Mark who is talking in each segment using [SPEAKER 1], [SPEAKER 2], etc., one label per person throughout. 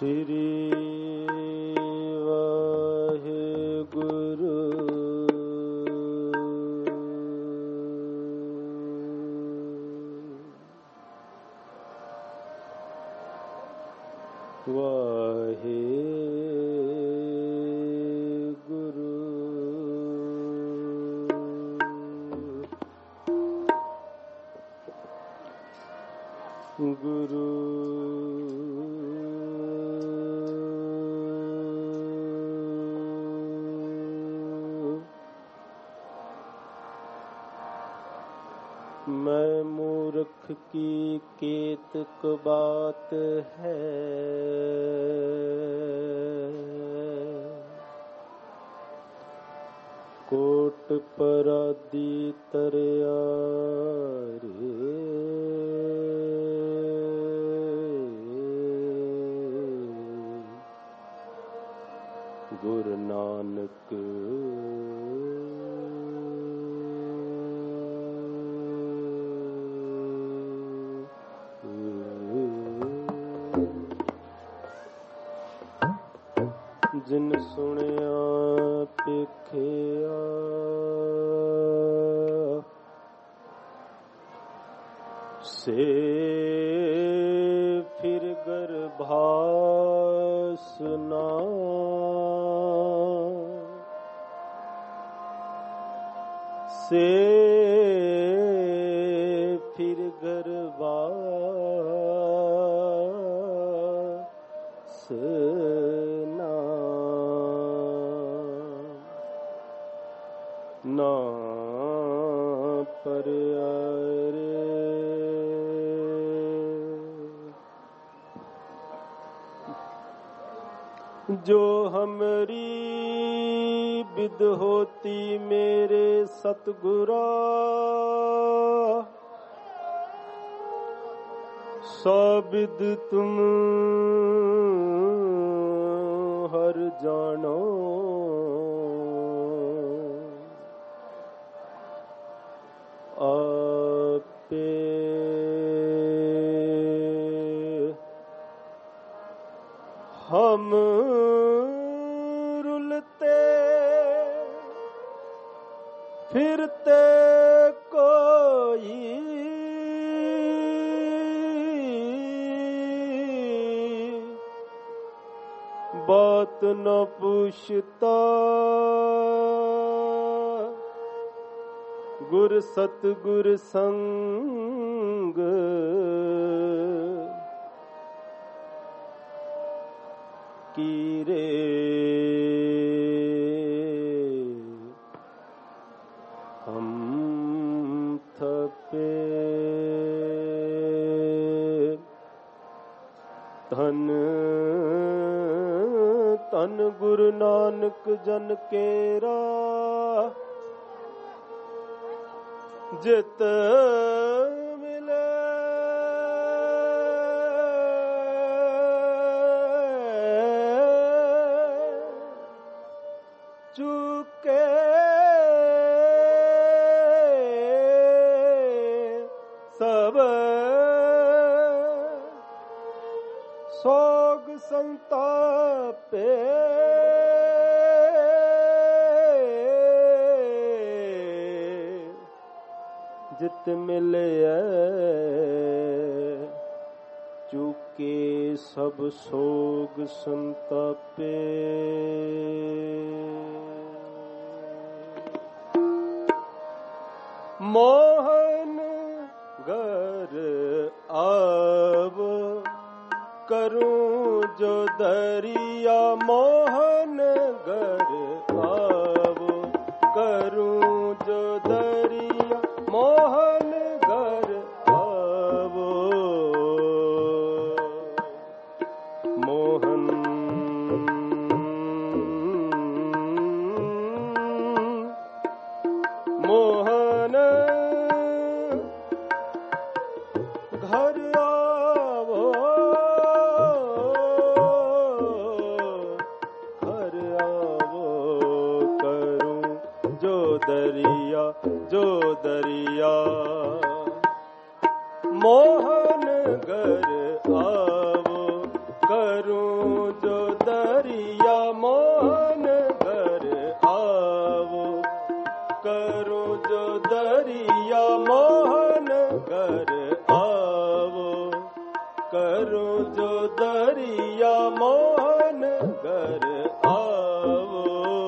[SPEAKER 1] श्री वाहेगुरु। वाहेगुरु गुरु मैं मूर्ख की केतक बात है, कोट परादी तरया रे। गुरु नानक जिन सुनिया पेखिया, से फिर गर्भासना। से फिर गर्भासना। ना पर जो हमरी विद होती मेरे सतगुरा, सो विद तुम हर जानो। आपे हम रुलते फिरते कोई, बात न पूछता। गुर सतगुर संग की रे। हम थपे धन तन गुरु नानक जन केरा, जित मिले चुके सब सोग संतापे। जित मिले चुके सब सोग संतापे। मोहन घर आव करूं जो दरिया, मोहन घर आव करूं जो दरिया, मोहन घर आवो। मोहन मोहन घर आवो, घर आवो। करूं जो दरिया मोहन घर आवो,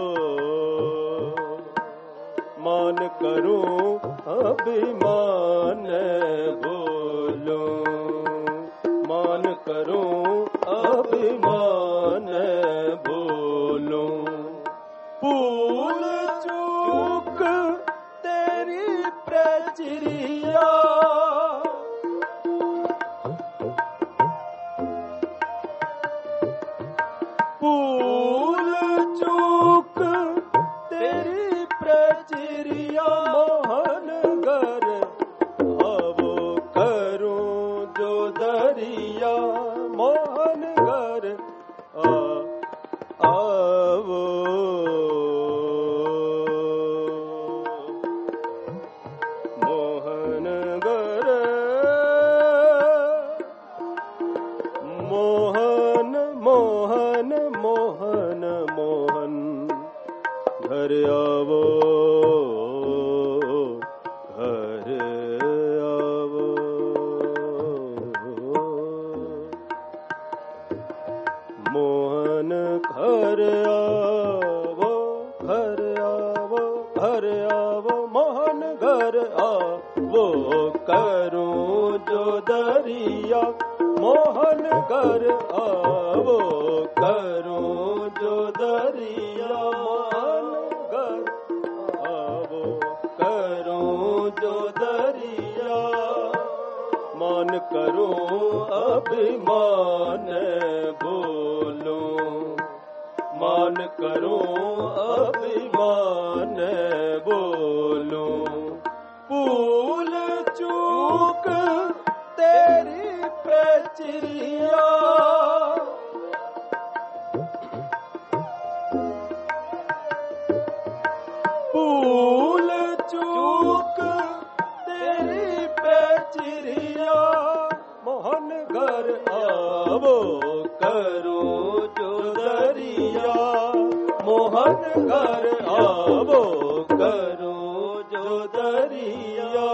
[SPEAKER 1] मान करूं अभिमान बोलूं, मान करूं अभिमान बोलूं। भूल चूक तेरी प्रचरिया, भूल चूक तेरी प्रचरिया मोहन घर आवो, करूं जो दरिया मोहन घर आवो। मोहन घर मोहन मोहन मोहन मोहन घर आवो, घर आवो। मोहन घर आवो, घर आवो, घर आवो, मोहन घर आवो, करूं जो दरिया मोहन घर आवो, करूं जो दरिया मोहन घर आवो, करूं जो दरिया, मान करूं अभिमान बोलूं, मान करूं अभिमान बोलूं। भूल चूक तेरी प्रचरिया, भूल चूक तेरी प्रचरिया मोहन घर आवो, करूं जो दरिया मोहन घर आवो, करूं जो दरिया।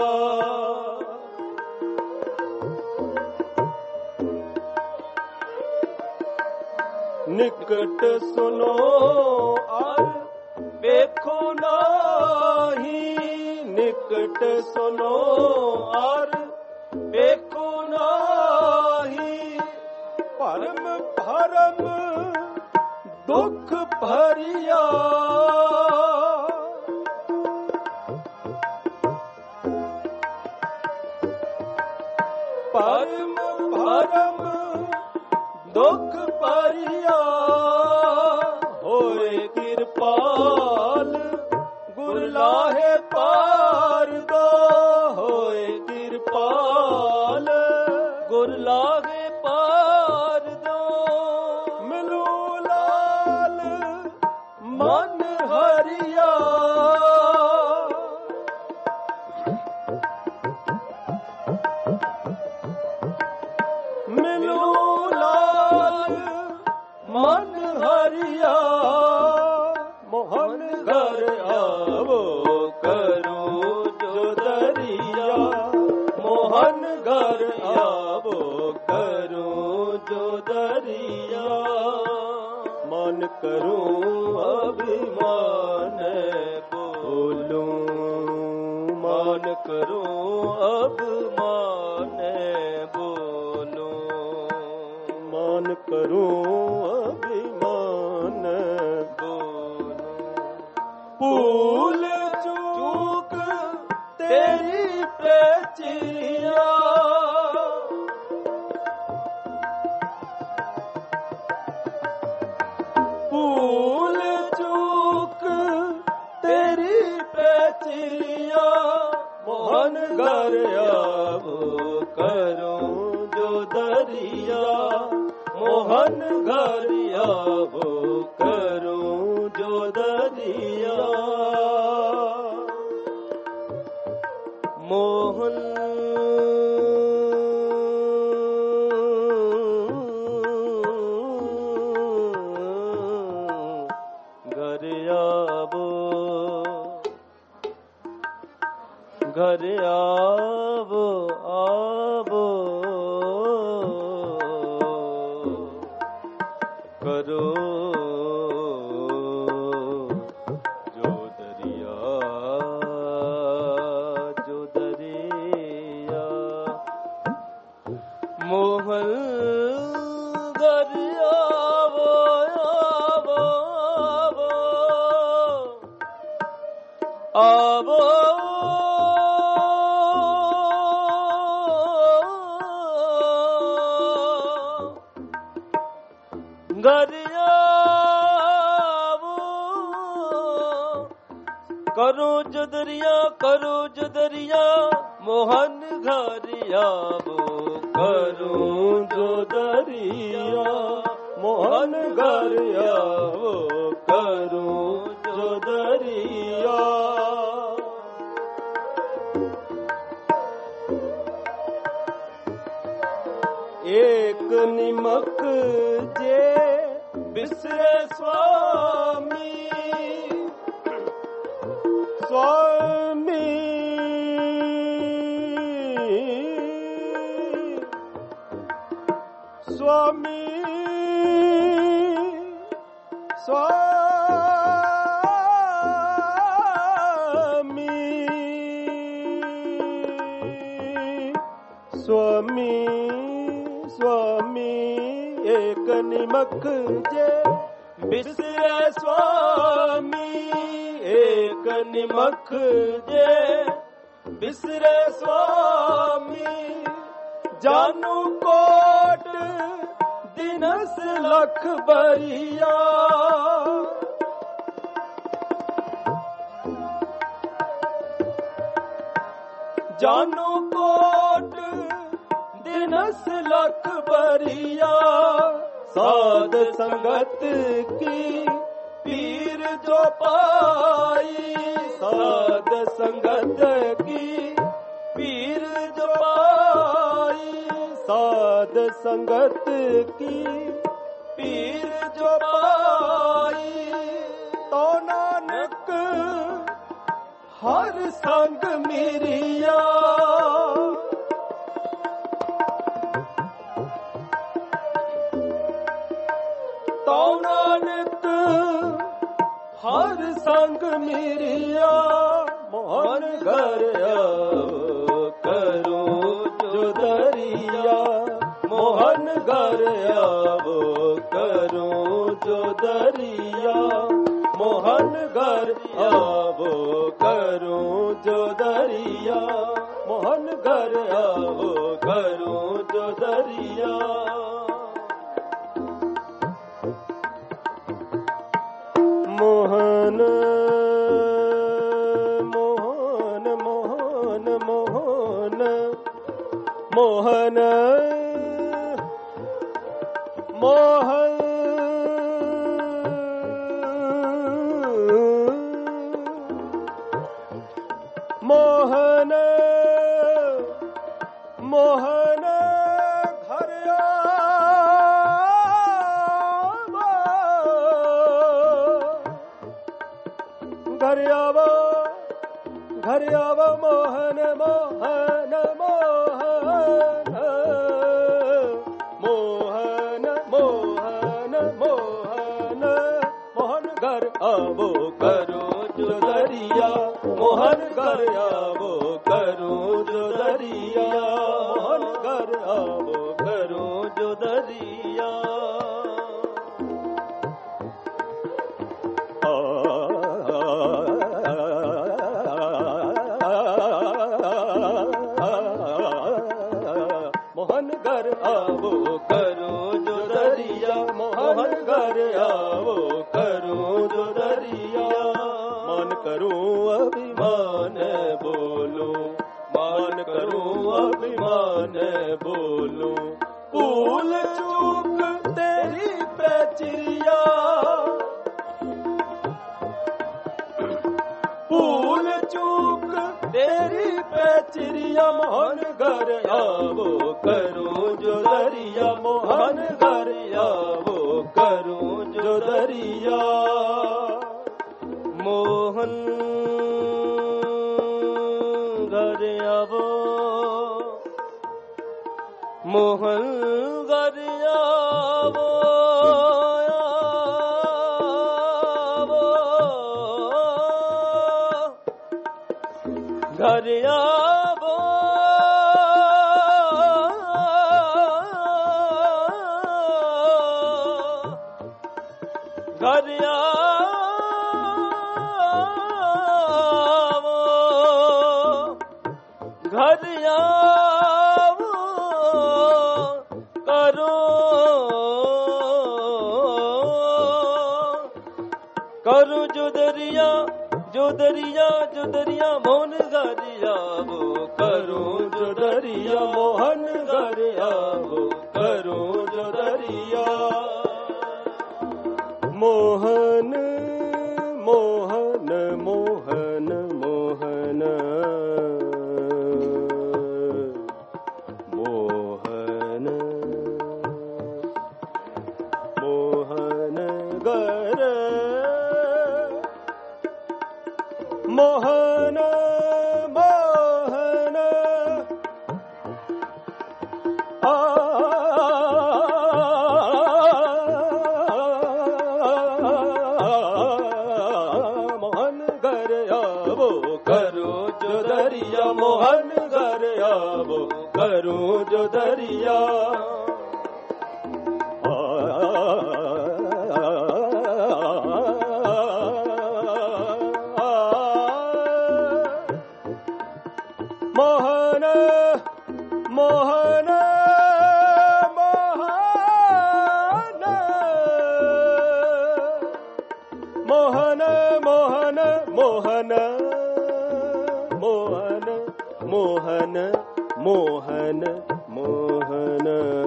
[SPEAKER 1] निकट सुनो और देखो नाही, निकट सुनो और देखो नाही, परम भरम दुख भरिया, परम भरम दुख भरिया, होए कृपाल गुरलाहे पार दो, होए कृपाल गुरलाहे पार दो। मिलू लाल मन हरिया, मिलू लाल मन हरिया, मोहन घर आवो, करूं जो दरिया मोहन घर आवो, करूं जो दरिया, मान करूं अभिमान बोलूं, मान करूं अभिमान बोलूं, मान करूं अभिमान बोलूं। भूल चूक तेरी प्रचरिया, भूल चूक तेरी प्रचरिया मोहन घर आवो, करूं जो दरिया मोहन घर आवो, करूं जो दरिया। मोहन घर आवो, घर आवो, आवो आवो घर आवो करो जुदरिया मोहन घर आवो करो जुदरिया मोहन घर आवो करो जुदरिया एक निमक जे बिसरे स्वामी स्वामी स्वामी स्वामी स्वामी स्वामी एक निमक जे बिसरे स्वामी एक निमक जे बिसरे स्वामी जानू कोट दिनस लख बरिया जानू कोट दिनस लख बरिया साध संगत की पीर जो पाई साध संगत की पीर जो पाई साध संगत की पीर जो पाई तो नानक हर संग मिरिया तो नानक हर संग मिरिया मोहन घर आओ करो जुदरिया मोहन घर आओ करो जुदरिया मोहन घर आओ करो जुदरिया मोहन घर आओ करो जुदरिया मोहन मोहन मोहन मोहन मोहन मोहन मोहन मोहन घर आवो घर आवो मोहन मोहन मोहन मोहन मोहन मोहन मोहन घर आवो करो जुदरिया मोहन घर आवो करो जुदरिया मोहन घर आवो करो जुदरिया मोहन घर आवो करो जुदरिया मोहन घर आवो करो जुदरिया मान करो अभिमान बोलो मान करो अभिमान बोलो भूल चूक तेरी पैचिरिया भूल चूक तेरी पैचिरिया मोहन घर आवो करो जुदरिया मोहन घर आवो करो जुदरिया मोहन घर आवो मोहन घर आवो घर आवो घर आवो करो जो दरिया मोहन गरिया वो करो जो दरिया मोहन गरिया वो करो जो दरिया मोहन मोहन मोहन मोहन मोहन मोहन गर मोहन मोहन मोहन घर आवो करो जो दरिया मोहन घर आवो करो जो दरिया मोहन मोहन मोहन मोहन मोहन मोहन मोहन मोहन मोहन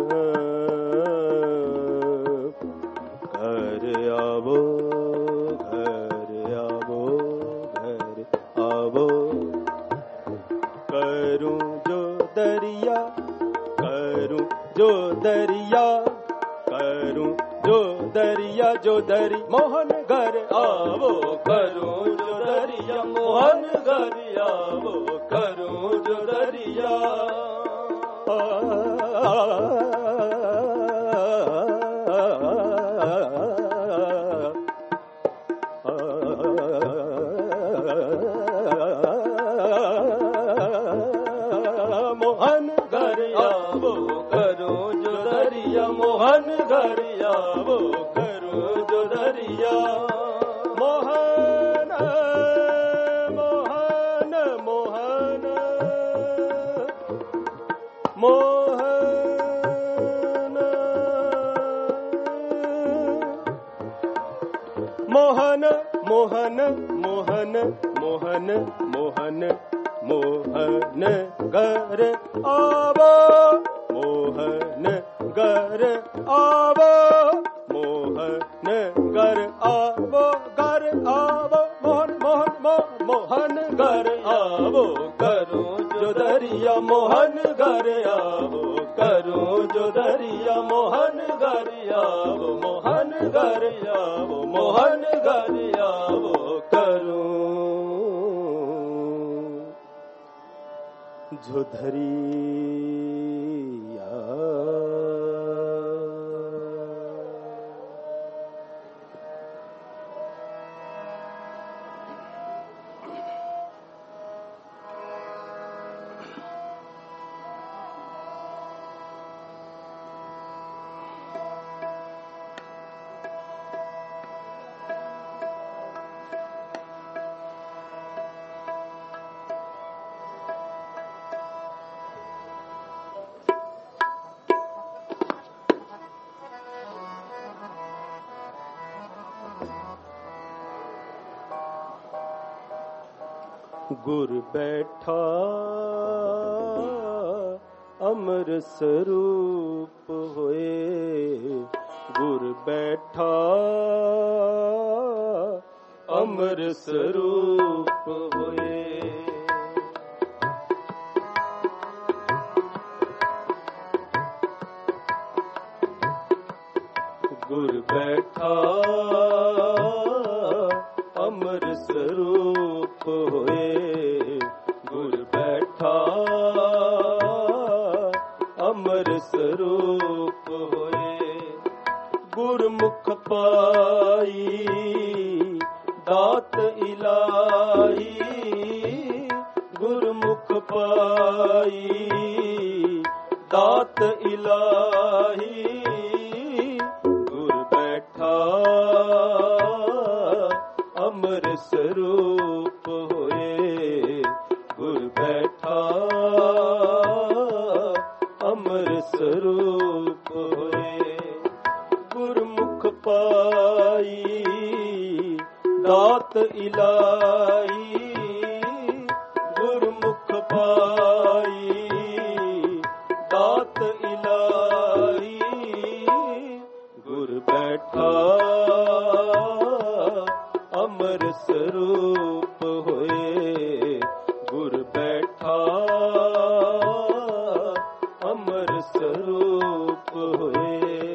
[SPEAKER 1] घर आवो घर आवो घर आवो करूं जो दरिया करूं जो दरिया करूं जो दरिया जो दरी मोहन घर आवो करूं जो दरिया मोहन घर आवो करूं जो दरिया मोहन घर आवो करो जो दरिया मोहन घर आवो करो जो दरिया मोहन मोहन मोहन मोहन मोहन मोहन मोहन मोहन मोहन मोहन घर आवो मोहन घर आवो मोहन घर आवो मोहन मोहन मोहन घर आवो करो जो दरिया मोहन घर आवो करो जो दरिया मोहन घर आवो मोहन घर आवो मोहन घर आवो करो जो दरिया गुर बैठा अमर स्वरूप होए गुर बैठा अमर स्वरूप होए गुर बैठा अमर स्वरूप होए गुर बैठा अमर स्वरूप होए गुरमुख पाई दात इलाही गुरमुख पाई दात इलाही गुर बैठा अमर स्वरूप होए गुर बैठा अमर स्वरूप होए गुरमुख पाई ਦਾਤ ਇਲਾਹੀ ਗੁਰਮੁਖ ਪਾਈ, ਦਾਤ ਇਲਾਹੀ ਗੁਰ ਬੈਠਾ ਅਮਰ ਸਰੂਪ ਹੋਏ, ਗੁਰ ਬੈਠਾ ਅਮਰ ਸਰੂਪ ਹੋਏ।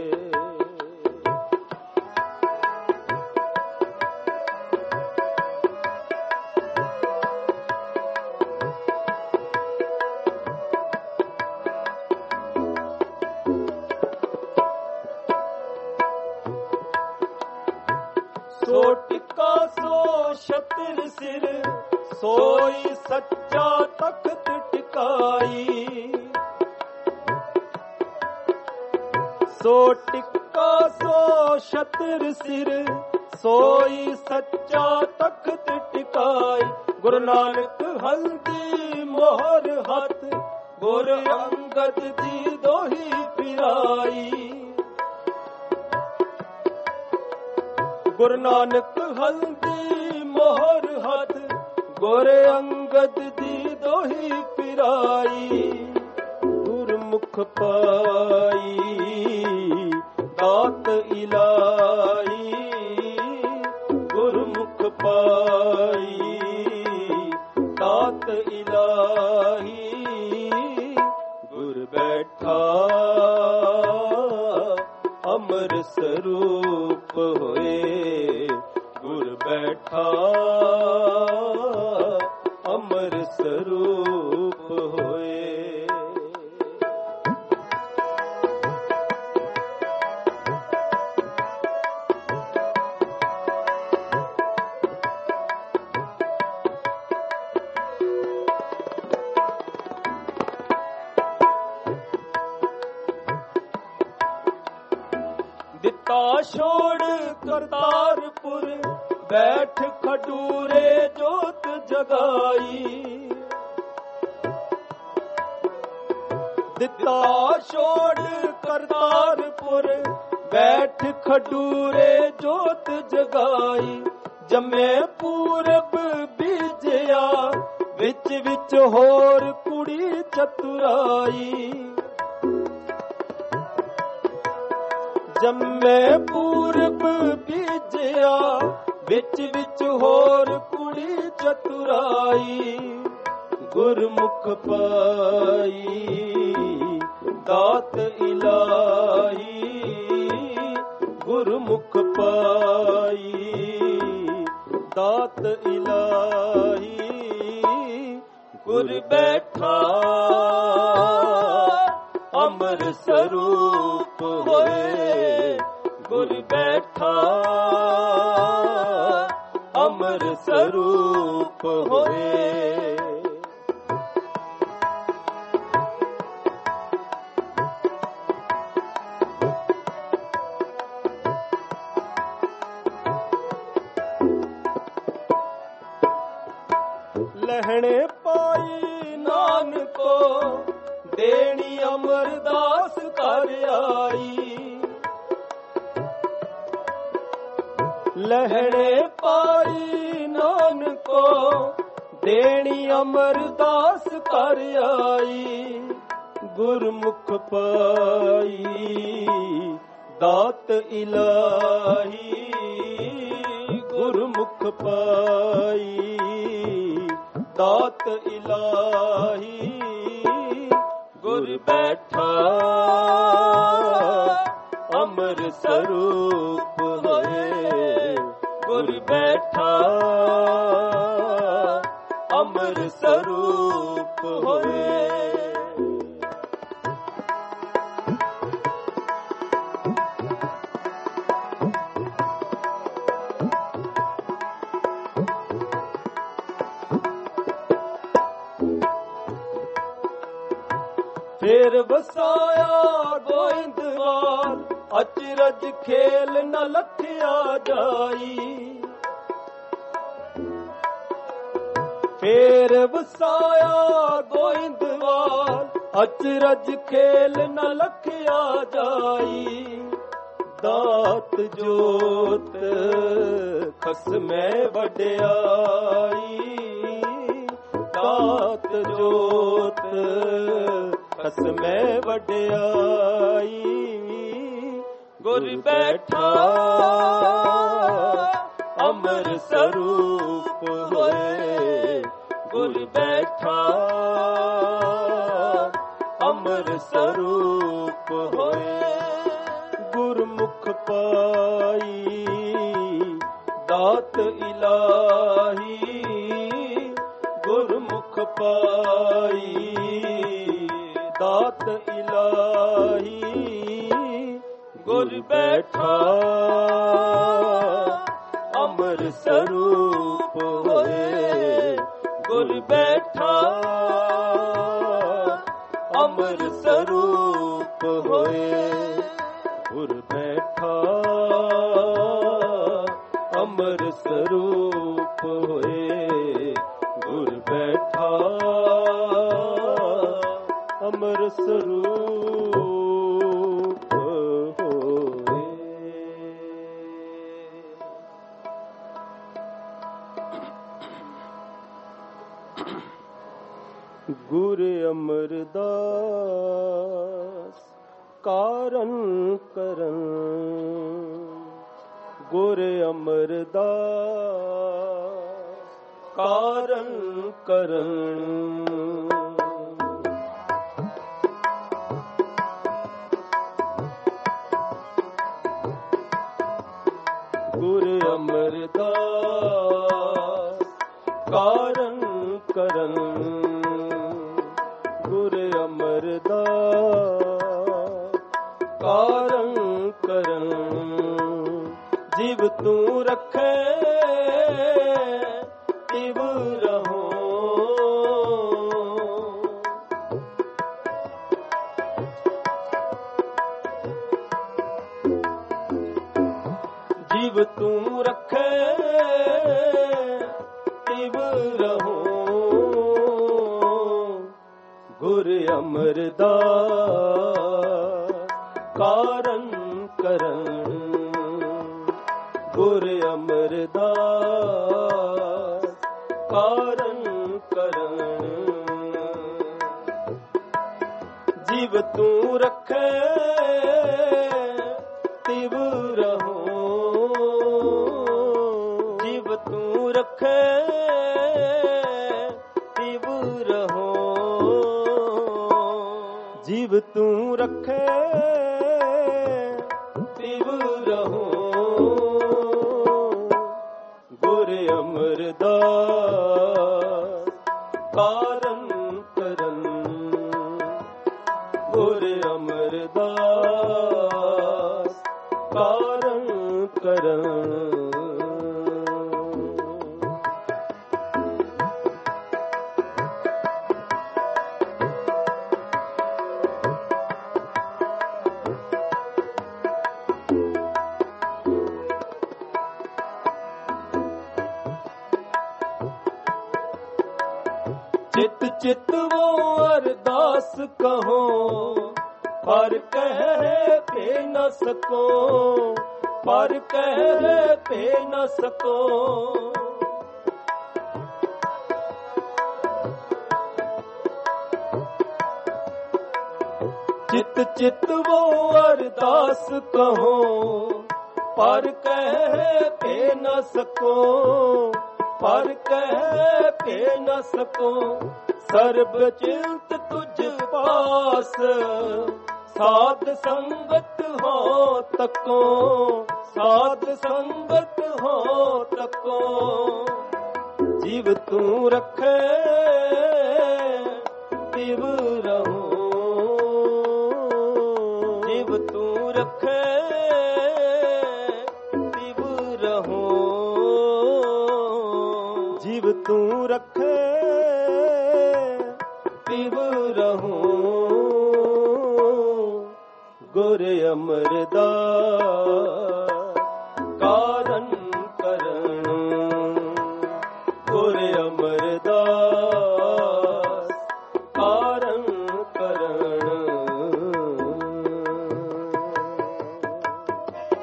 [SPEAKER 1] ਸੋ ਟਿਕਾ ਸੋ ਛਤਰ ਸਿਰ, ਸੋਈ ਸੱਚਾ ਤਖਤ ਟਿਕਾਈ। ਸੋ ਟਿਕਾ ਸੋ ਛਤਰ ਸਿਰ, ਸੋਈ ਸੱਚਾ ਤਖਤ ਟਿਕਾਈ। ਗੁਰੂ ਨਾਨਕ ਹਲਦੀ ਮੋਹਰ ਹੱਥ, ਗੁਰ ਅੰਗਦ ਜੀ ਦੋਹੀ ਫਿਰਾਈ। ਗੁਰੂ ਨਾਨਕ ਹਲਦੀ ਮੋਹਰ ਹੱਥ, ਗੁਰ ਅੰਗਦ ਦੀ ਦੋਹੀ ਫਿਰਾਈ। ਗੁਰਮੁਖ ਪਾਈ ਦਾਤ ਇਲਾਹੀ, ਗੁਰਮੁਖ ਪਾਈ ਦਾਤ ਇਲਾਹੀ ਗੁਰ ਬੈਠਾ ਅਮਰ ਸਰੂਪ ਹੋਏ, ਗੁਰ ਬੈਠਾ ਅਮਰ ਸਰੂਪ ਹੋਏ। ਦਿੱਤਾ ਛੋੜ ਕਰਤਾਰਪੁਰ, ਬੈਠ ਖਡੂਰੇ ਜੋਤ ਜਗਾਈ। ਦਿੱਤਾ ਛੋੜ ਕਰਤਾਰਪੁਰ, ਬੈਠ ਖਡੂਰੇ ਜੋਤ ਜਗਾਈ। ਜੰਮੇ ਪੂਰਬ ਬੀਜਿਆ, ਵਿੱਚ ਵਿੱਚ ਹੋਰ ਕੁੜੀ ਚਤੁਰਾਈ। ਜੰਮੇ ਪੂਰਬ ਬੀਜਿਆ, ਵਿੱਚ ਵਿੱਚ ਹੋਰ ਕੁੜੀ ਚਤੁਰਾਈ। ਗੁਰਮੁਖ ਪਾਈ ਦਾਤ ਇਲਾਹੀ, ਗੁਰਮੁਖ ਪਾਈ ਦਾਤ ਇਲਾਹੀ ਗੁਰ ਬੈਠਾ ਅਮਰ ਸਰੂਪ ਹੋਏ, ਗੁਰ ਬੈਠਾ ਅਮਰ ਸਰੂਪ ਹੋਏ। ਲਹਿਣੇ ਪਾਈ ਨਾਨਕੋ, ਦੇਣੀ ਅਮਰਦਾਸ ਕਰ ਆਈ। ਲਹਿਣੇ ਪਾਈ ਨਾਨਕੋ, ਦੇਣੀ ਅਮਰਦਾਸ ਕਰ ਆਈ। ਗੁਰਮੁਖ ਪਾਈ ਦਾਤ ਇਲਾਹੀ, ਗੁਰਮੁਖ ਪਾਈ ਦਾਤ ਇਲਾਹੀ ਗੁਰ ਬੈਠਾ ਅਮਰ ਸਰੂਪ ਹੋਏ, ਗੁਰ ਬੈਠਾ ਅਮਰ ਸਰੂਪ ਹੋਏ। ਫੇਰ ਵਸਾਇਆ ਗੋਇੰਦਵਾਲ, ਅਚਰਜ ਖੇਲ ਨ ਲੱਥਿਆ ਜਾਈ। ਫੇਰ ਵਸਾਇਆ ਗੋਇੰਦਵਾਲ, ਅਚਰਜ ਖੇਲ ਨ ਲੱਥਿਆ ਜਾਈ। ਦਾਤ ਜੋਤ ਖਸਮੈ ਵਡਿਆਈ, ਦਾਤ ਜੋਤ ਖਸਮੈ ਵਡਿਆਈ। ਗੁਰ ਬੈਠਾ ਅਮਰ ਸਰੂਪ ਹੋਏ, ਗੁਰ ਬੈਠਾ ਅਮਰ ਸਰੂਪ ਹੋਏ। ਗੁਰਮੁਖ ਪਾਈ ਦਾਤ ਇਲਾਹੀ, ਗੁਰਮੁਖ ਪਾਈ ਦਾਤ ਇਲਾਹੀ। ਗੁਰ ਬੈਠਾ ਅਮਰ ਸਰੂਪ ਹੋਏ, ਗੁਰ ਬੈਠਾ ਅਮਰ ਸਰੂਪ ਹੋਏ। ਗੁਰ ਬੈਠਾ ਅਮਰ ਸਰੂਪ ਹੋਏ, ਗੁਰ ਬੈਠਾ ਅਮਰ ਸਰੂਪ ਹੋਏ। ਗੁਰ ਅਮਰਦਾਸ ਕਾਰਨ ਕਰਨ, ਗੁਰ ਅਮਰਦਾਸ ਕਾਰਨ ਕਰਨ। ਗੁਰ ਅਮਰਦਾਸ ਕਾਰਨ ਕਰਨ, ਗੁਰ ਅਮਰਦਾਸ ਕਾਰਨ ਕਰਨ। ਜਿਵ ਤੂੰ ਰੱਖੇ ਤਿਵ ਰਹੋ, ਜਿਵ ਤੂੰ ਰੱਖੇ ਤਿਵ ਰਹੋ। ਗੁਰ ਅਮਰਦਾਸ ਕਾਰਨ ਕਰਨ, ਗੁਰ ਅਮਰਦਾਸ ਕਾਰਨ ਕਰਨ। ਜਿਵ ਤੂੰ ਰੱਖੇ ਤਿਵ ਰਹੋ, ਜਿਵ ਤੂੰ ਰੱਖੇ ਤਿਵ ਰਹੋ। ਜਿਵ ਤੂੰ ਰੱਖੇ ਤਿਵ ਰਹੋ। ਗੁਰ ਅਮਰਦਾਸ ਕਾਰਨ ਕਰਨ, ਗੁਰ ਅਮਰਦਾਸ ਕਾਰਨ ਕਰਨ। चित चित वो अरदास कहो, पर कह पे न सको, पर कह पे न सको। चित चित वो अरदास कहो, पर कह पे न सको, पर कह पे न सको। सर्ब चिंत तुझ पास, साध संगत हो तको, साध संगत हो तको। जीव तू रखे तिव रहो, जीव तू रखे तिव रहो। जीव तू रखे तिव रहो। गुर अमरदास कारण करण, गुर अमरदास कारण करण।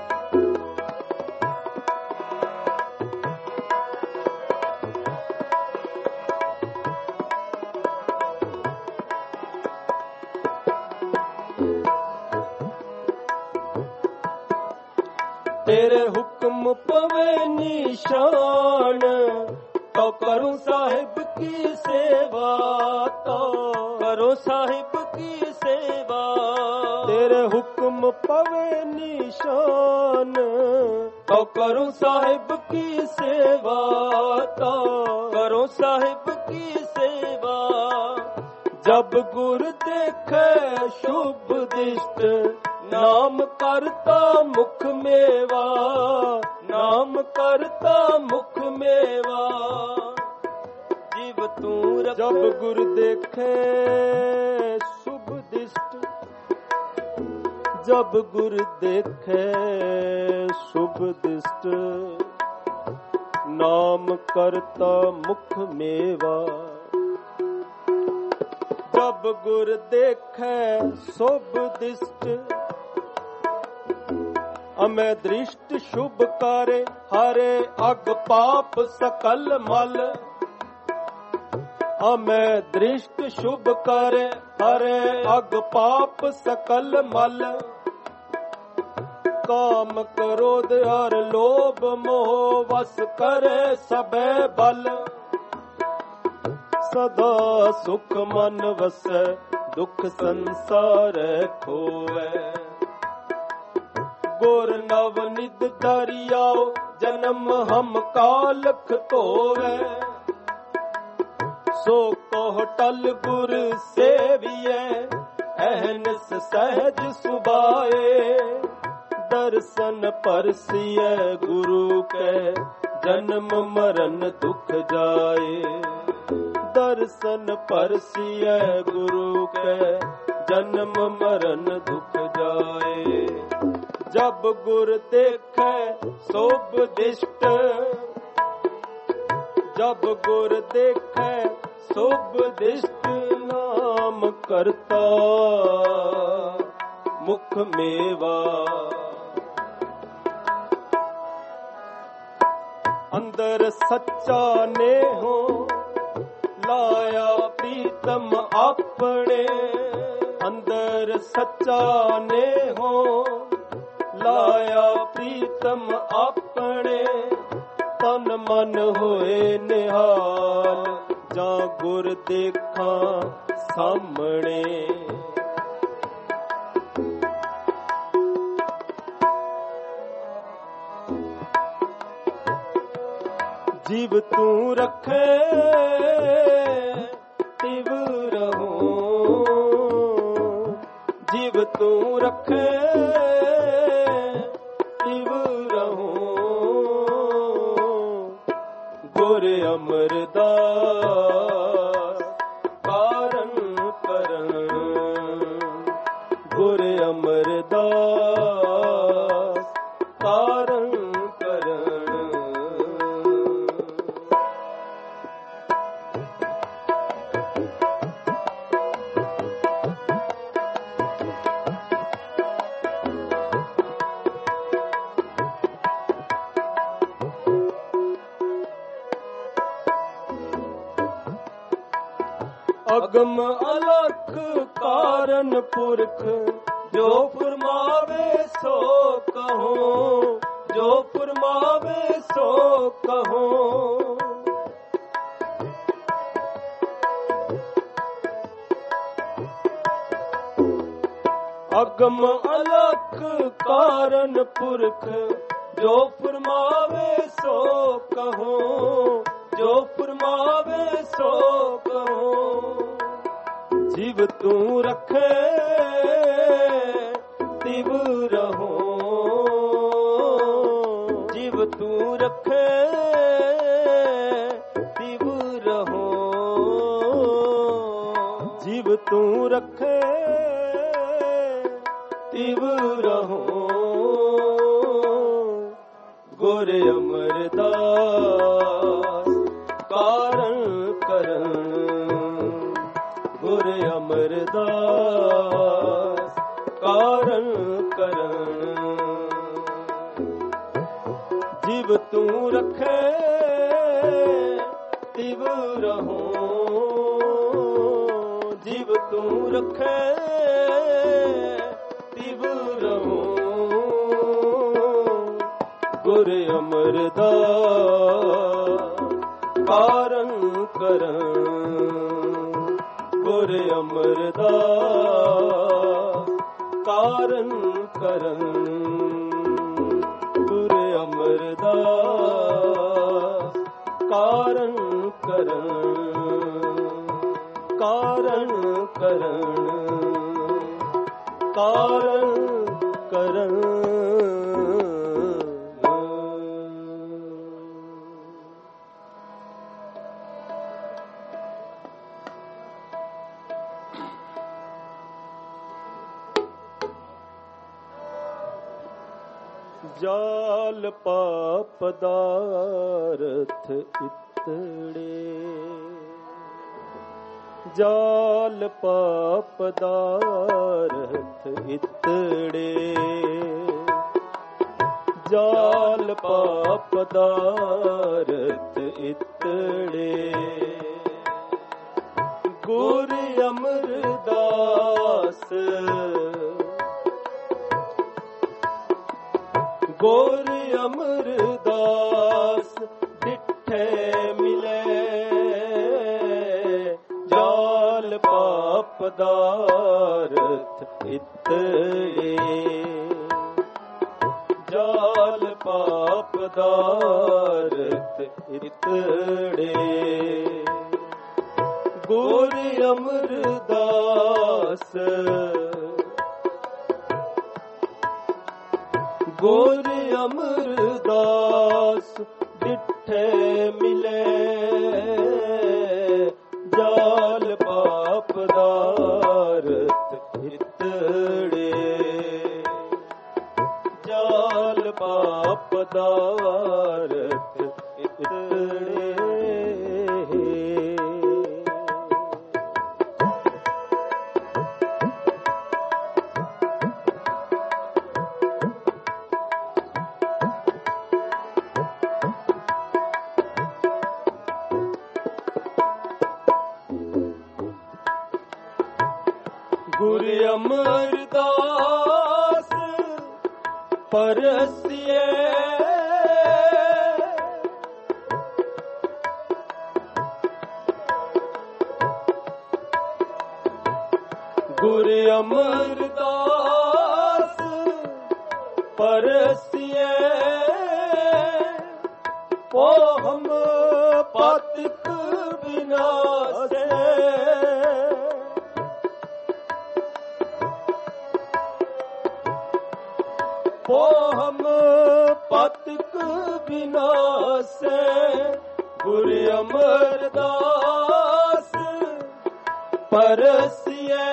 [SPEAKER 1] ਤੇਰੇ ਹੁਕਮ ਪਵੇ ਨਿਸ਼ਾਨ, ਤੋ ਕਰੂੰ ਸਾਹਿਬ ਕੀ ਸੇਵਾ, ਤੋ ਕਰੋ ਸਾਹਿਬ ਕੀ ਸੇਵਾ। ਤੇਰੇ ਹੁਕਮ ਪਵੇ ਨਿਸ਼ਾਨ, ਤੋ ਕਰੂੰ ਸਾਹਿਬ ਕੀ ਸੇਵਾ, ਤੋ ਕਰੋ ਸਾਹਿਬ ਕੀ ਸੇਵਾ। ਜਬ ਗੁਰ ਦੇਖੈ ਸ਼ੁਭ ਦਿਸ਼ਟ, ਨਾਮ ਕਰਤਾ ਮੁਖ ਮੇਵਾ, ਨਾਮ ਕਰਤਾ ਮੁਖ ਮੇਵਾ। ਜੀਵ ਤੂੰ ਰਖੇ ਜਬ ਗੁਰ ਦੇਖੈ ਸ਼ੁਭ ਦਿਸ਼ਟ, ਜਬ ਗੁਰ ਦੇਖੈ ਸ਼ੁਭ ਦਿਸ਼ਟ, ਨਾਮ ਕਰਤਾ ਮੁਖ ਮੇਵਾ। ਜਬ ਗੁਰ ਦੇਖੈ ਸ਼ੁਭ ਦਿਸ਼ਟ, ਅਮੈ ਦ੍ਰਿਸ਼ਟ ਸ਼ੁਭ ਕਾਰੇ, ਹਰੇ ਅਗ ਪਾਪ ਸਕਲ ਮਲ। ਅਮੈ ਦ੍ਰਿਸ਼ਟ ਸ਼ੁਭ ਕਾਰੇ, ਹਰੇ ਅਗ ਪਾਪ ਸਕਲ ਮਲ। ਕਾਮ ਕ੍ਰੋਧ ਅਰ ਲੋਭ ਮੋਹ, ਵਸ ਕਰੇ ਸਭੈ ਬਲ। ਸਦਾ ਸੁਖ ਮਨ ਵਸੈ, ਦੁਖ ਸੰਸਾਰ ਖੋਵੈ। ਗੁਰ ਨਵ ਨਿਧ ਧਰਿਆਓ, ਜਨਮ ਹਮ ਕਾਲਖ ਧੋਵੈ। ਸੋ ਕੋ ਟਲ ਗੁਰ ਸੇਵੀਐ, ਅਹਨਿਸ ਸਹਿਜ ਸੁਭਾਏ। ਦਰਸ਼ਨ ਪਰਸੀਐ ਗੁਰੂ ਕੈ, ਜਨਮ ਮਰਨ ਦੁਖ ਜਾਏ। ਦਰਸ਼ਨ ਪਰਸੀਐ ਗੁਰੂ ਕੈ, ਜਨਮ ਮਰਨ ਦੁਖ ਜਾਏ। ਜਬ ਗੁਰ ਦੇਖੈ ਸ਼ੁਭ ਦਿਸ਼ਟ, ਜਬ ਗੁਰ ਦੇਖੈ ਸ਼ੁਭ ਦਿਸ਼ਟ, ਨਾਮ ਕਰਤਾ ਮੁਖ ਮੇਵਾ। ਅੰਦਰ ਸੱਚਾ ਨੇਹੋ, ਲਾਇਆ ਪ੍ਰੀਤਮ ਆਪਣੇ। ਅੰਦਰ ਸੱਚਾ ਨੇਹੋ, ਲਾਇਆ ਪ੍ਰੀਤਮ ਆਪਣੇ। ਤਨ ਮਨ ਹੋਏ ਨਿਹਾਲ, ਜਾਂ ਗੁਰ ਦੇਖਾਂ ਸਾਹਮਣੇ। ਜੀਵ ਤੂੰ ਰਖੇ ਤਿਵ ਰਹੂੰ, ਜੀਵ ਤੂੰ ਰਖੇ ਤਿਵ ਰਹੂੰ। ਗੁਰ ਅਮਰਦਾਸ ਕਾਰਨ ਕਰਨ, ਗੁਰ ਅਮਰਦਾਸ ਕਾਰਨ ਕਰਨ। ਅਗਮ ਅਲਖ ਕਾਰਨ ਪੁਰਖ, ਜੋ ਫਰਮਾਵੇ ਸੋ ਕਹੋ, ਜੋ ਫਰਮਾਵੇ ਸੋ ਕਹੋ। ਅਗਮ ਅਲਖ ਕਾਰਨ ਪੁਰਖ, ਜੋ ਫਰਮਾਵੇ ਸੋ ਕਹੋ, ਜੋ ਫਰਮਾਵੇ ਸੋ ਕਹੋ। ਜੀਵ ਤੂੰ ਰਖੇ ਤਿਵ ਰਹੋ, ਜੀਵ ਤੂੰ ਰਖੇ ਤਿਵ ਰਹੋ। ਜੀਵ ਤੂੰ ਰਖੇ ਤਿਵ ਰਹੋ। ਗੁਰ ਅਮਰਦਾਸ ਕਾਰਨ ਕਰਨ, ਗੁਰ ਅਮਰਦਾਸ ਕਾਰਨ ਕਰਨ। ਜੀਵ ਤੂੰ ਰਖੇ ਤਿਵ ਰਹੋ, ਜੀਵ ਤੂੰ ਰਖੇ ਤਿਵ ਰਹੋ। ਗੁਰ ਅਮਰਦਾਸ ਕਾਰਨ ਕਰਨ ਗੁਰ ਅਮਰਦਾਸ ਕਾਰਨ ਕਰਨ ਗੁਰ ਅਮਰਦਾਸ ਕਾਰਨ ਕਰਨ ਕਾਰਨ ਕਰਨ ਕਾਰਨ ਕਰਨ ਜਾਲ ਪਾਪ ਦਾਰਥ ਇਤੜੇ ਜਾਲ ਪਾਪ ਦਾਰਥ ਇਤੜੇ ਜਾਲ ਪਾਪ ਦਾਰਥ ਇਤੜੇ ਗੁਰ ਅਮਰਦਾਸ ਗੁਰ ਅਮਰਦਾਸ ਡਿਠੇ ਮਿਲੇ ਜਾਲ ਪਾਪ ਦਾਰਥ ਇਤੜੇ ਜਾਲ ਪਾਪ ਦਾਰਥ ਇਤੜੇ ਗੁਰ ਅਮਰਦਾਸ ਗੁਰ ਅਮਰਦਾਸ ਡਿਠੇ ਮਿਲੇ ਜਾਲ ਪਾਪ ਦਾਰਥ ਇਤੜੇ ਜਾਲ ਪਾਪ ਦਾਰਥ ਇਤੜੇ ਗੁਰ ਅਮਰਦਾਸ ਪਰਸੀਏ ਗੁਰ ਅਮਰਦਾਸ ਪਰਸੀਏ ਪੋਹਮ ਪਾਤਕ ਬਿਨਾਸੇ ਪੋਹਮ ਪਾਤਕ ਬਿਨਾਸੇ ਗੁਰ ਅਮਰਦਾਸ ਪਰਸੀਏ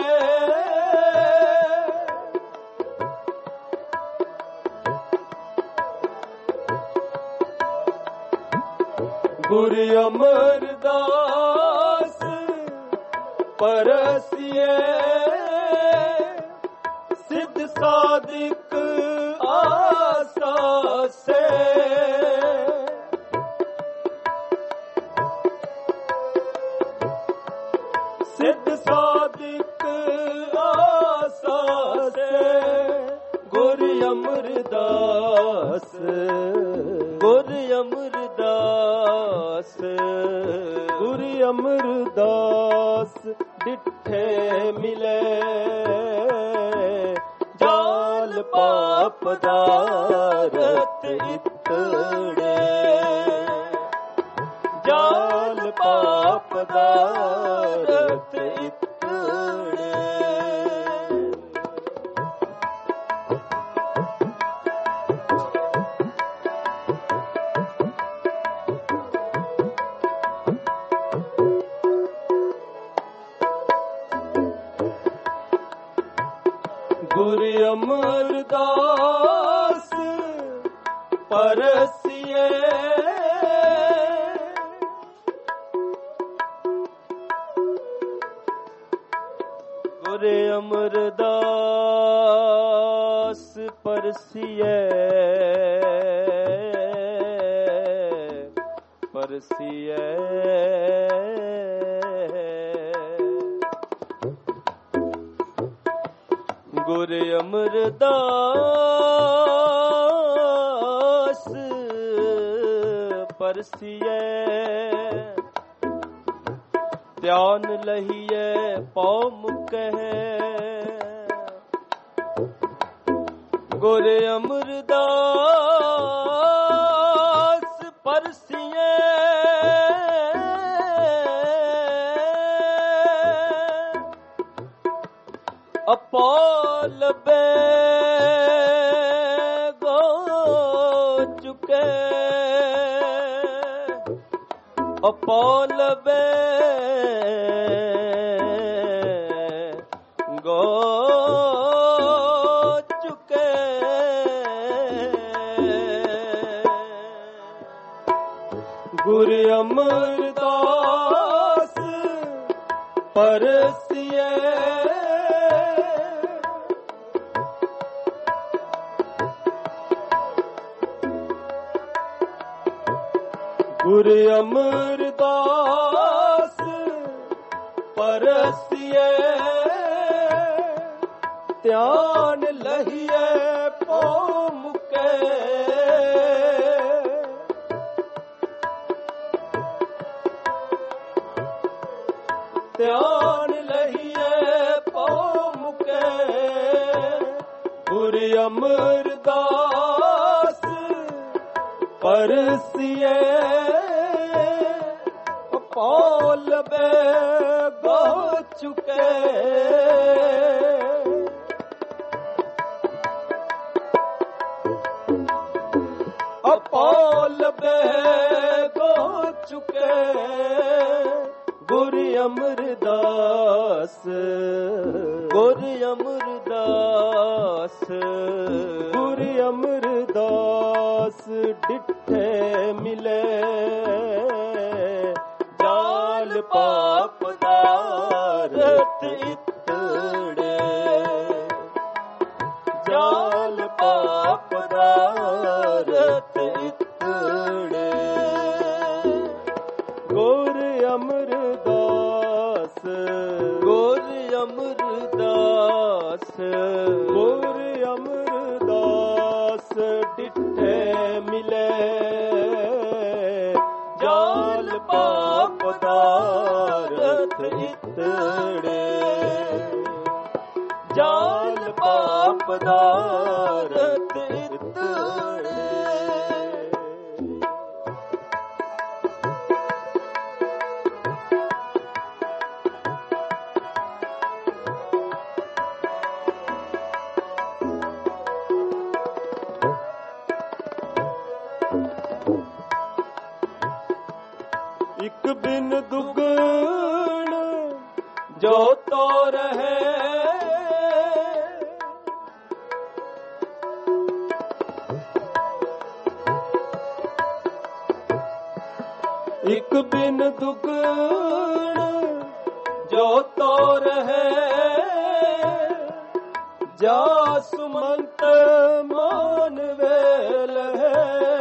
[SPEAKER 1] ਗੁਰ ਅਮਰਦਾਸ ਪਰਸੀਏ ਸਿੱਧ ਸਾਧਿਕ ਆਸਾਸੇ ਸਿੱਧ ਸਾਧਿਕ ਆਸਾਸੇ ਗੁਰ ਅਮਰਦਾਸ ਗੁਰ ਅਮਰਦਾਸ ਗੁਰ ਅਮਰਦਾਸ ਡਿਠੇ ਮਿਲੇ ਜਾਲ ਪਾਪ ਦਾਰਥ ਇਤੜੇ ਜਾਲ ਪਾਪ ਦਾਰਥ ਇਤੜੇ ਗੁਰ ਅਮਰਦਾਸ ਪਰਸੀਏ ਗੁਰ ਅਮਰਦਾਸ ਪਰਸੀਏ ਪਰਸੀਏ ਗੁਰ ਅਮਰਦਾਸ परसिए ध्यान लहिए पौ मुकह गुर अमरदास परसिए अपाल बे गो चुके अपाल बे गो चुके गुरु अमरदास परसिए गुरु अमरदास परसिए ध्यान लहिए पौ मुके ध्यान लहिए पौ मुके गुरु अमरदास परसिए पौल बे गो चुके अपौल बे गो चुके गुरु अमरदास गुरु अमरदास गुरु अमरदास डिठे मिले जाल पाप दारत इतड़े जाल पाप दारत इतड़े गुर अमरदास गुर अमरदास गुर अमरदास डिठे मिले जाल पाप दारत इतड़े जाल पाप दारत इतड़े एक बिन दुगण जो तो रहे एक बिन दुगण जो तो रहे जा सुमंत मान वेल है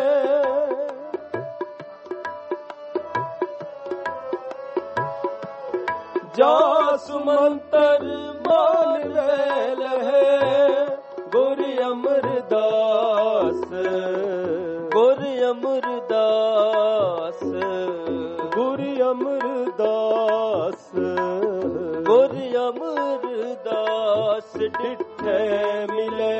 [SPEAKER 1] जा सुमंतर मान वेल है गुरु अमरदास गुरु अमरदास गुरु अमरदास गुरु अमरदास डिठे मिले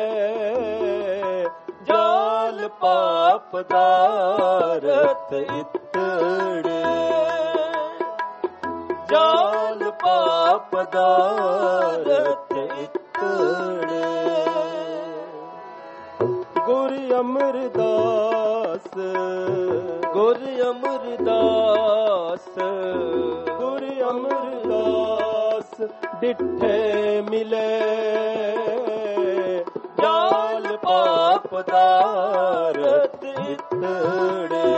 [SPEAKER 1] जाल पाप दारत इतड़े जाल पाप दारत इतड़े गुरु अमरदास गुरु अमरदास गुरु अमरदास डिठे मिले जाल पाप दारत इतड़े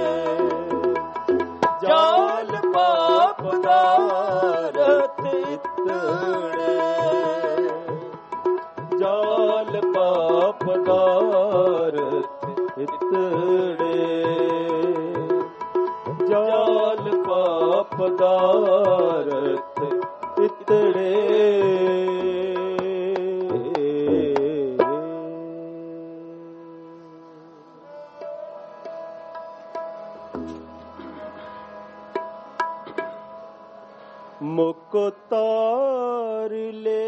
[SPEAKER 1] जाल पाप दारत इतड़े जाल पाप दारत इतड़े जाल पाप दारत इतड़े मुको तार ले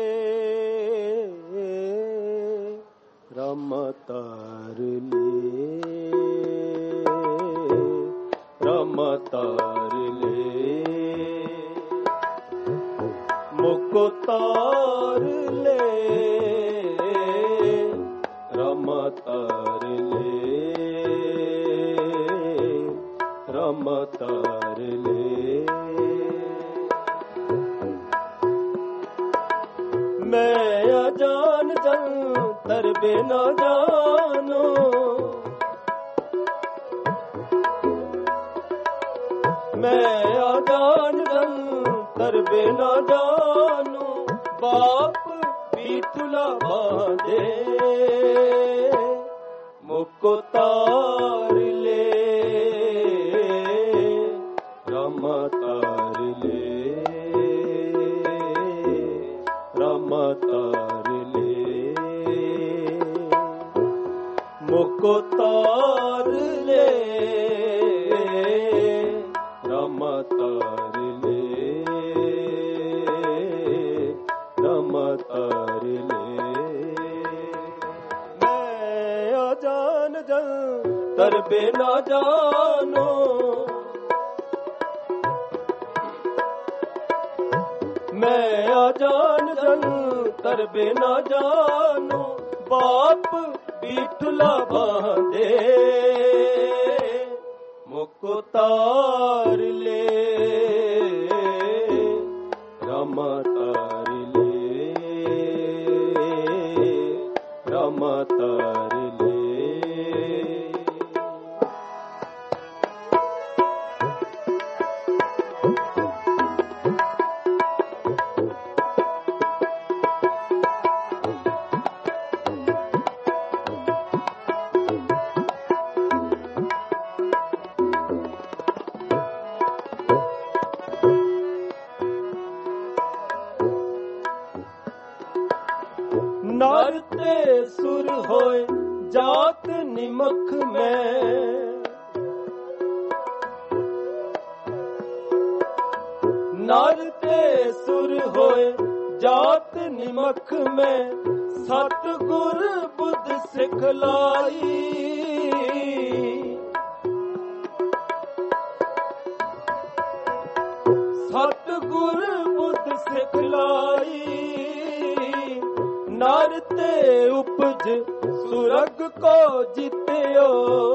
[SPEAKER 1] राम तार ले राम तार ले मुको तार ले राम तार ले राम तार ले मैं अजान जंतर बिना जानो मैं अजान जंतर बिना जानो बाप पीठुला बांधे मुको तार ले राम तार ले राम तार ले मुको तार ले राम तार ले राम तार ले मैं अजान जंतर बिना जानो मैं अजान जंतर बिना जानो बाप पीठुला बांधे मुको तार ले राम तार ले राम तार ले नारते सुर होए जात निमख में नारते सुर होए जात निमख में सतगुर बुद्ध सिखलाई सतगुर बुद्ध सिखलाई नारते उपज सुरग को जित्यो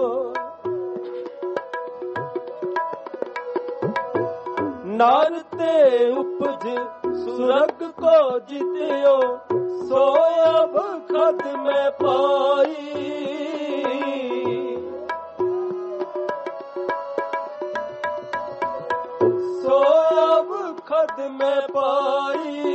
[SPEAKER 1] नारते उपज सुरग को जित्यो सोयब खद में पाई सोयब खद में पाई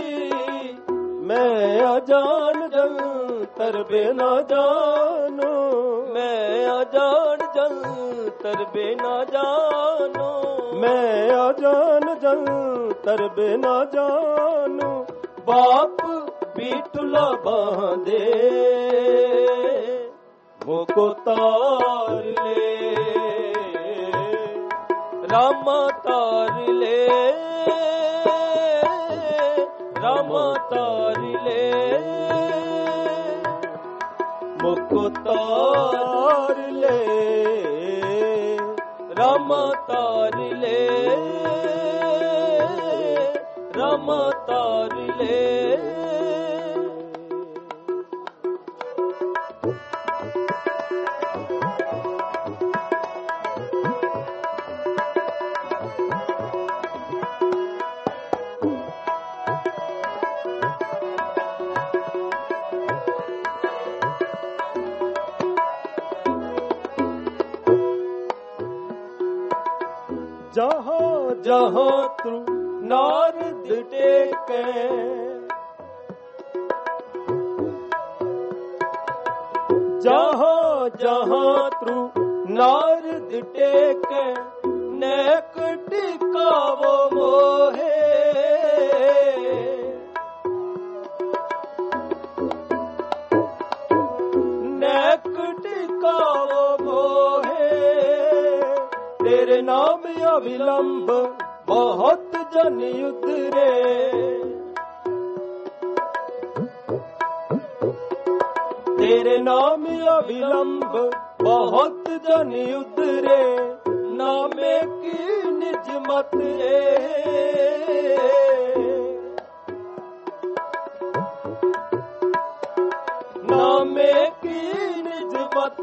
[SPEAKER 1] मैं अजान जंतर बिना जानो मैं अजान जंतर बिना जानो मैं अजान जंतर बिना जानो बाप पीठुला बांधे मुको तार ले राम तार ले राम तार ले मुको तार ले राम तार ले राम तार ले जहाँ जहाँ तू नारद टेके जहाँ जहाँ तू नारद टेके नेक टिकावो मोहे नेक टिकावो मोहे तेरे नाम अविलंब बहुत जन उतरे, तेरे नाम अविलंब बहुत जन उतरे, नामे की निज मत नामे की निज मत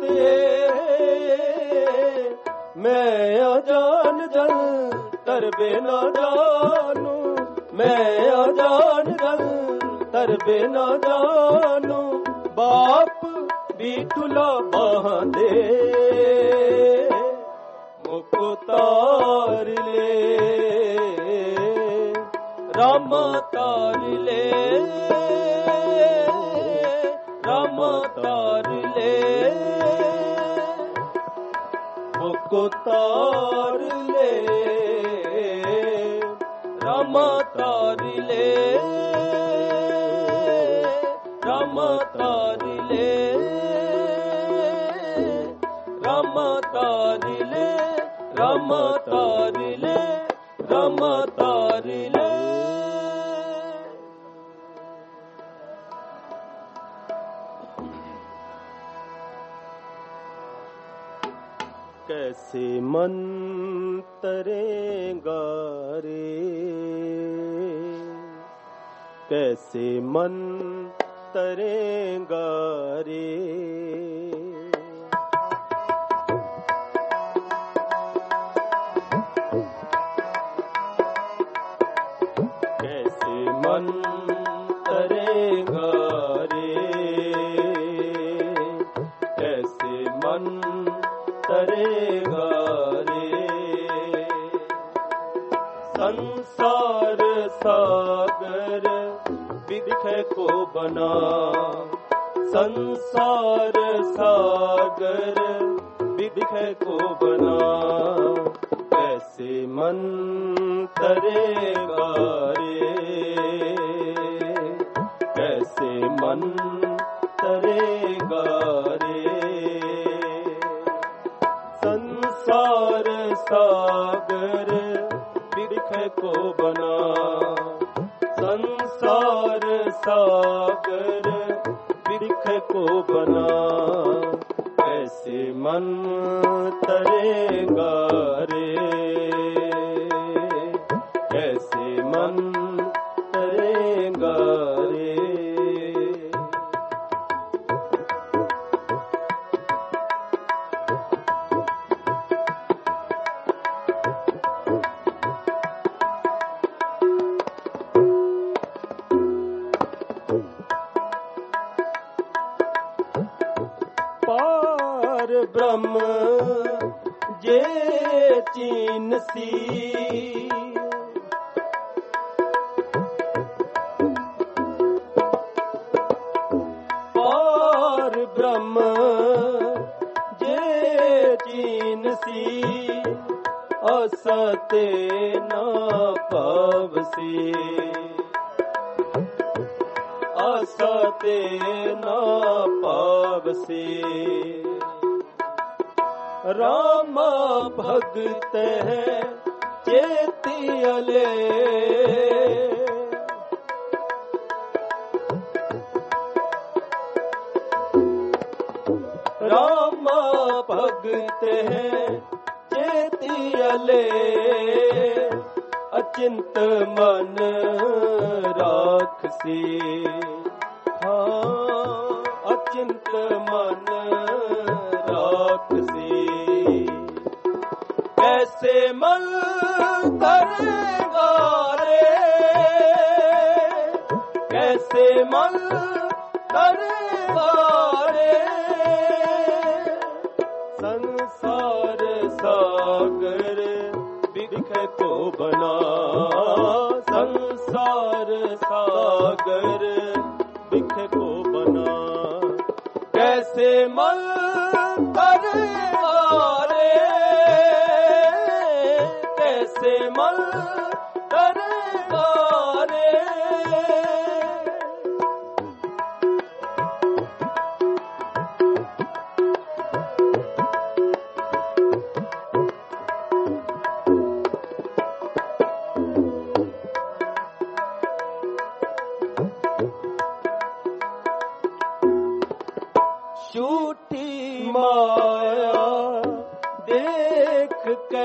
[SPEAKER 1] मैं अजान जल तरबे न जानू, मैं अजान जल तरबे न जानू, बाप बीटुला बांधे मुको तार ले, राम तार ले, राम तार ले, मुको तार ले, राम तार ले, राम तार ले, राम तार ले, राम तार ले, राम तार ले। कैसे मन तरेगा रे, कैसे मन तरेगा रे, कैसे मन तरेगा रे, कैसे मन तरेगा रे, संसार सागर बिखे को बना, संसार सागर बिखे को बना, कैसे मन तरेगा रे, कैसे मन तरेगा रे, संसार सागर बिखे को बना, संसार सागर बिखे को बना, कैसे मन तरेगा रे, कैसे मन तरेगा रे। पार ब्रह्म जे चीन सी, पार ब्रह्म जे चीन सी, असते न पावसी, असते न पावसी, राम भगत है चेतियले, राम भगत है चेतियले, अचिंत मन राखसी, हाँ अचिंत मन राखसी, कैसे मन तरेगा रे, कैसे मन तरेगा रे, संसार सागर बिखे को बना, संसार सागर बिखे को बना, कैसे मन तरेगा रे, कैसे मन तरेगा रे। माया देख के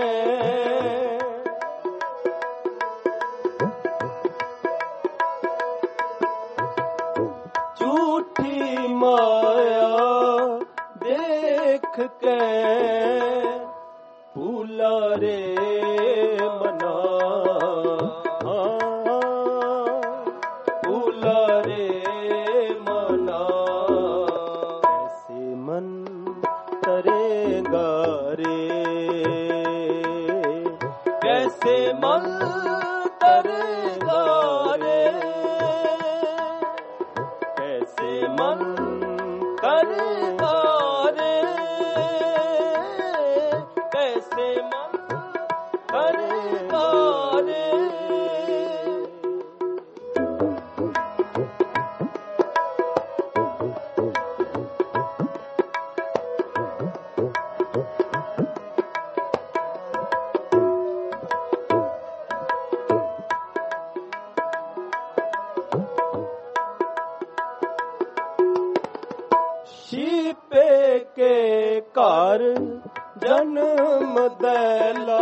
[SPEAKER 1] झूठी माया देख के भूला रे मना भूला रे मना ऐसे मन तरेगा रे कैसे मन तरेगा रे कैसे मन तरेगा रे कैसे मन तरेगा रे शीपे के कार जन्म दैला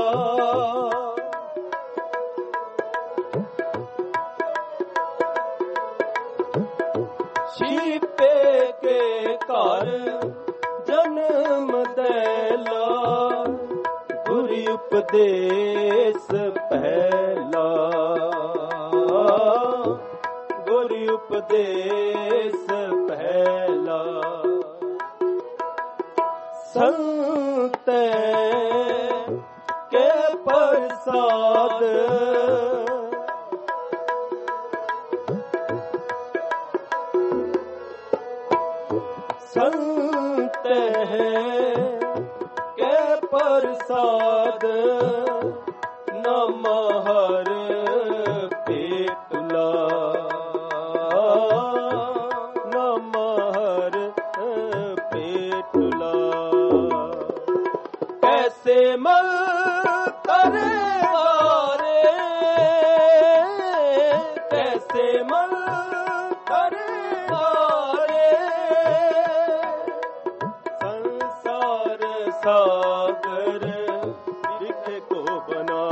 [SPEAKER 1] शीपे के कार जन्म दैला गुरु उपदेश पहला गुरु उपदेश पहला संत के प्रसाद संत के प्रसाद नमहर पेटला नमहर पेटला कैसे मन करेगा रे कैसे मन करेगा रे संसार सागर बिखे को बना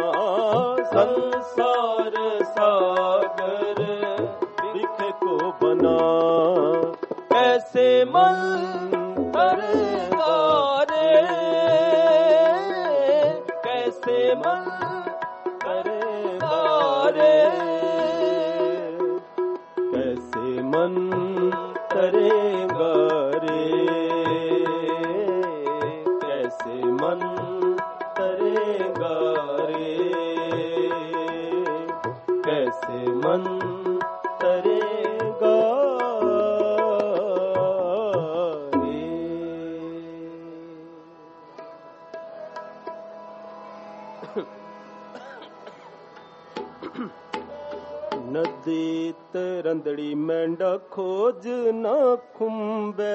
[SPEAKER 1] संसार सागर बिखे को बना कैसे मन करेगा रे कैसे मन करेगा रे कैसे मन करेगा रे कैसे मन करेगा रे कैसे मन करेगा नदी तरंदड़ी मेंढा खोज ना खुंबे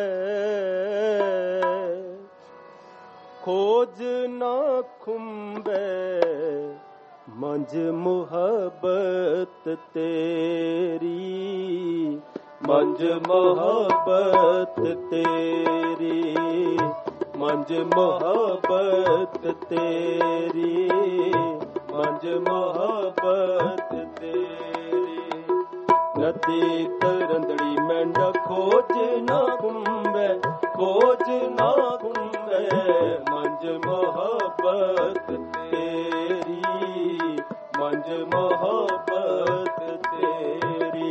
[SPEAKER 1] खोज ना खुंबे मंझ मुहब्बत तेरी मंझ मुहब्बत तेरी मंझ मुहब्बत तेरी मंझ मुहब्बत तेरी नदी तरंदड़ी मेंढा खोज ना खुंबे खोज ना खुंबे मंझ मुहब्बत तेरी मंझ मुहब्बत तेरी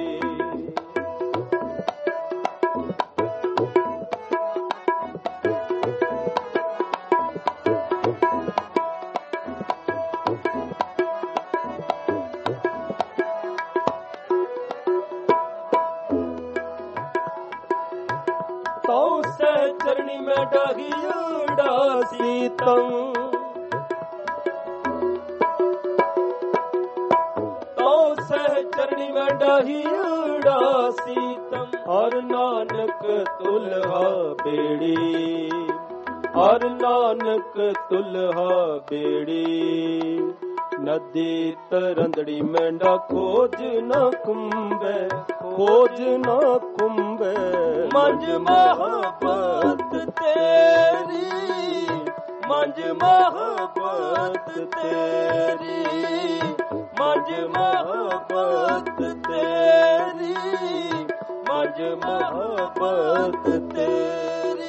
[SPEAKER 1] तो से चरणी में डाही उड़ासी तम तो से चरणी में डाही उड़ासी तम और नानक तुल्हा बेड़ी और नानक तुल्हा बेड़ी नदी तरंदड़ी मेंढा खोज न कुंबे खोज न कुंबे मंझ मोहब्बत ਮੰਝ ਮੁਹੱਬਤ ਤੇਰੀ, ਮੰਝ ਮੁਹੱਬਤ ਤੇਰੀ, ਮੰਝ ਮੁਹੱਬਤ ਤੇਰੀ।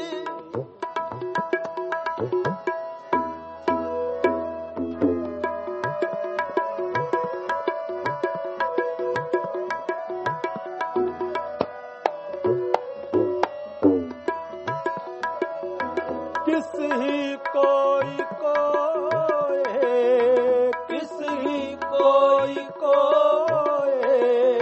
[SPEAKER 1] किस ही कोई कोए, किस ही कोई कोए,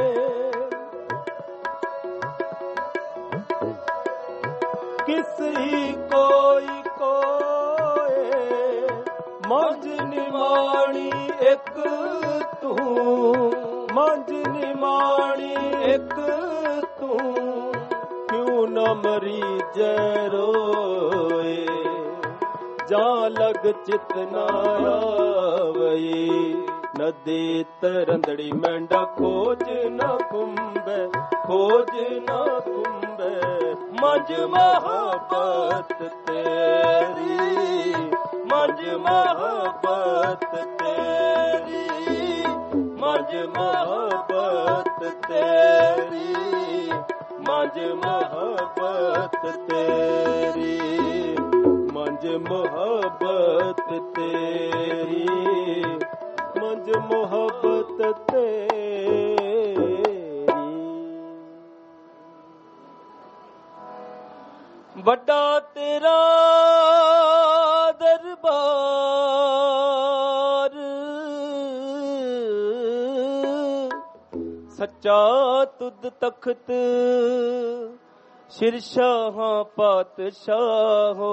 [SPEAKER 1] किस ही कोई कोए, मंझ निमाणी एक तू, मंझ निमाणी एक तू, क्यों न मरीज रोए, जा लग चित न आवई। नदी तरंदड़ी मेंढा खोज न कुंबे, खोज न कुंबे, मंझ मुहब्बत तेरी, मंझ मुहब्बत तेरी, मंझ मुहब्बत तेरी, मंझ मुहब्बत तेरी, मंझ मुहब्बत तेरी, मंझ मुहब्बत तेरी। ਵੱਡਾ ਤੇਰਾ ਦਰਬਾਰ, ਸੱਚਾ ਤੁਧ ਤਖਤ, ਸ਼ਿਰਸ਼ਾਹਾਂ ਪਾਤਸ਼ਾਹੋ,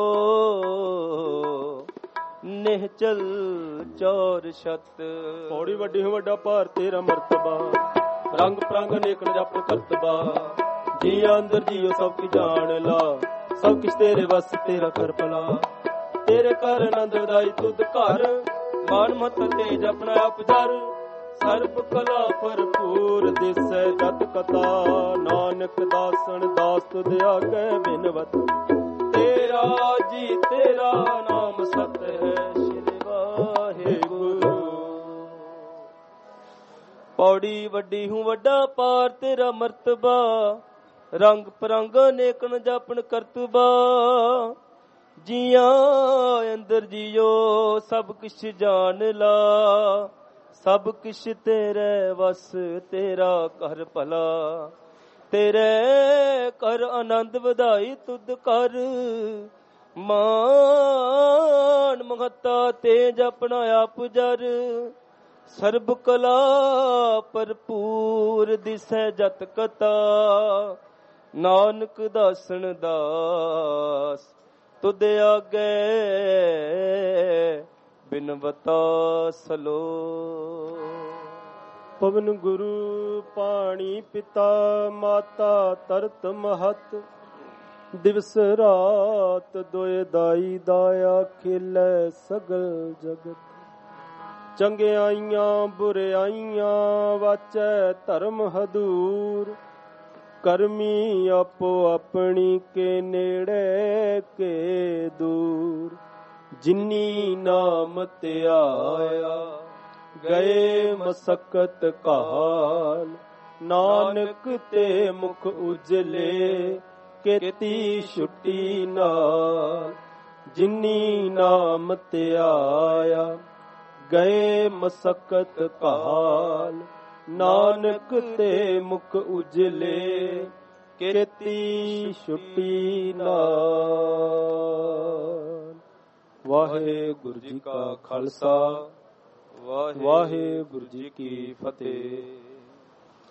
[SPEAKER 1] ਨਿਹਚਲ ਚੌਰ ਛਤ। ਪੌੜੀ ਵੱਡੀ ਹੋ ਵੱਡਾ ਭਾਰ ਤੇਰਾ ਮਰਤਬਾ, ਰੰਗ ਪ੍ਰੰਗ ਅਨੇਕ ਜਪ ਕਰਤਬਾ। ਜੀ ਅੰਦਰ ਜੀਓ ਸਭ ਕੀ ਜਾਣ ਲਾ, ਸਭ ਕਿਛ ਤੇਰੇ ਵਸ ਤੇਰਾ ਕਰ ਭਲਾ। ਤੇਰੇ ਘਰ ਆਨੰਦ ਵਧਾਈ ਤੁਧ ਘਰ, ਮਾਨ ਮਤ ਤੇਜ ਆਪਣਾ ਆਪ ਜਰ। ਸਰਬ ਕਲਾ ਭਰਪੂਰ ਦਿਸੈ ਜਤ ਕਥਾ, ਨਾਨਕ ਦਾਸਨ ਦਾਸ ਤੁਧ ਆਗੇ ਬਿਨਵਤ। ਤੇਰਾ ਜੀ ਤੇਰਾ ਨਾਮ ਸਤ ਹੈ, ਸ਼੍ਰੀ ਵਾਹਿਗੁਰੂ। ਪੌੜੀ ਵੱਡੀ ਹੂੰ ਵੱਡਾ ਪਾਰ ਤੇਰਾ ਮਰਤਬਾ, ਰੰਗ ਪਰੰਗ ਅਨੇਕਨ ਜਾਪਨ ਕਰਤਬਾ। ਜੀਆਂ ਅੰਦਰ ਜੀਓ ਸਭ ਕਿਛ ਜਾਣ ਲਾ, ਸਭ ਕਿਛ ਤੇਰੇ ਵਸ ਤੇਰਾ ਕਰ ਭਲਾ। ਤੇਰੇ ਕਰ ਆਨੰਦ ਵਧਾਈ ਤੁਧ ਕਰ, ਮਾਨ ਮਹੱਤਾ ਤੇਜ ਆਪਣਾ ਆਪ ਜਰ। ਸਰਬ ਕਲਾ ਭਰਪੂਰ ਦਿਸੈ ਜਤ ਕਥਾ, ਨਾਨਕ ਦਾਸਨ ਦਾਸ ਤੁਧ ਆਗੇ ਬਿਨਵਤਾ ਸਲੋ। ਪਵਨ ਗੁਰੂ ਪਾਣੀ ਪਿਤਾ ਮਾਤਾ ਤਰਤ ਮਹਤ, ਦਿਵਸ ਰਾਤ ਦੋਇ ਦਾਈ ਦਾਇਆ ਖੇਲੇ ਸਗਲ ਜਗਤ। ਚੰਗਿਆਈਆਂ ਬੁਰਿਆਈਆਂ ਵਾਚੈ ਧਰਮ ਹਦੂਰ, ਕਰਮੀ ਆਪੋ ਆਪਣੀ ਕੇ ਨੇੜੇ ਕੇ ਦੂਰ। ਜਿਨੀ ਨਾਮ ਧਿਆਇਆ ਗਏ ਮਸਕਤ ਕਾਲ, ਨਾਨਕ ਤੇ ਮੁਖ ਉਜਲੇ ਕੀਤੀ ਛੁੱਟੀ ਨਾਲ। ਜਿਨੀ ਨਾਮ ਧਿਆਇਆ ਗਏ ਮਸਕਤ ਕਾਲ, ਨਾਨਕ ਤੇ ਮੁਖ ਉਜਲੇ ਕੀਤੀ ਛੁੱਟੀ ਨਾਲ। ਵਾਹਿਗੁਰੂ ਜੀ ਕਾ ਖਾਲਸਾ, ਵਾਹਿਗੁਰੂ ਜੀ ਕੀ ਫਤਿਹ।